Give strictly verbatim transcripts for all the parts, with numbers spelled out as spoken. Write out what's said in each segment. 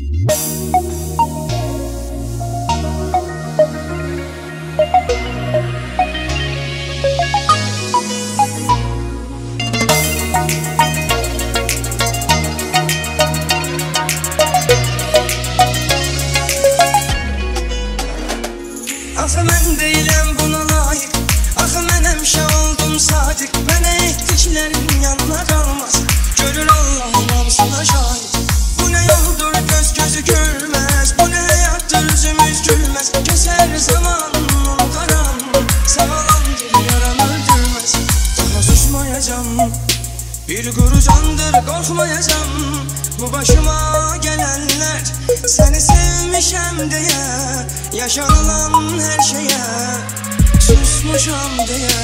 Axı mən deyiləm buna layiq, axı mən həmişə oldum sadiq. Mənə etdiklərim yanına qalmaz, görür Allah'ın hamısına şahid. Bu nə yoldur göz gözü görməz, bu nə həyatdır üzümüz gülməz. Keçər zaman unutaram, sağlamdır yaram öldürməz. Daha susmayacam, bir quru candır qorxmayacam. Bu başıma gelenler seni sevmişəm deyə, yaşanılan her şeye susmuşam deyə.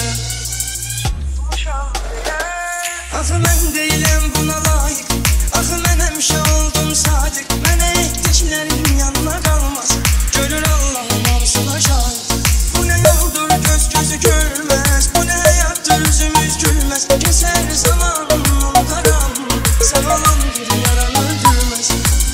Axı mən deyiləm buna layiq, axı mən həmişə oldum sadiq. Mənə etdiklərim yanına qalmaz, görür Allah'ın hamısına şahid. Bu nə yoldur göz gözü görməz, bu nə həyatdır üzümüz gülməz. Keçər zaman unutaram, sağlamdır yaram öldürməz.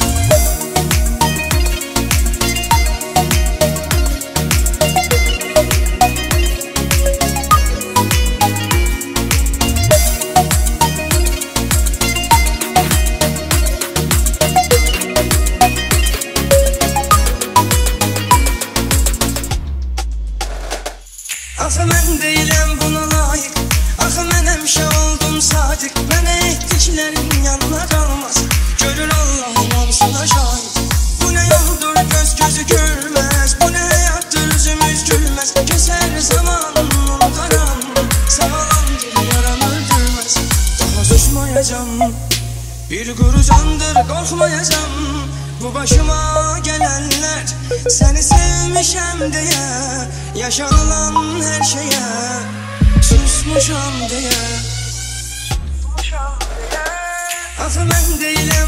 Axı mən deyiləm buna layiq, axı mən həmişə oldum sadiq. Mənə etdiklərim yanına qalmaz, görür Allah'ın hamısına şahid. Bu nə yoldur göz gözü görməz, bu nə həyatdır üzümüz gülməz. Keçər zaman unutaram, sağlamdır yaram öldürməz. Daha susmayacam, bir quru candır qorxmayacam. Bu başıma gelenler seni sevmişəm deyə, yaşanılan her şeye susmuşam deyə. Axı mən deyiləm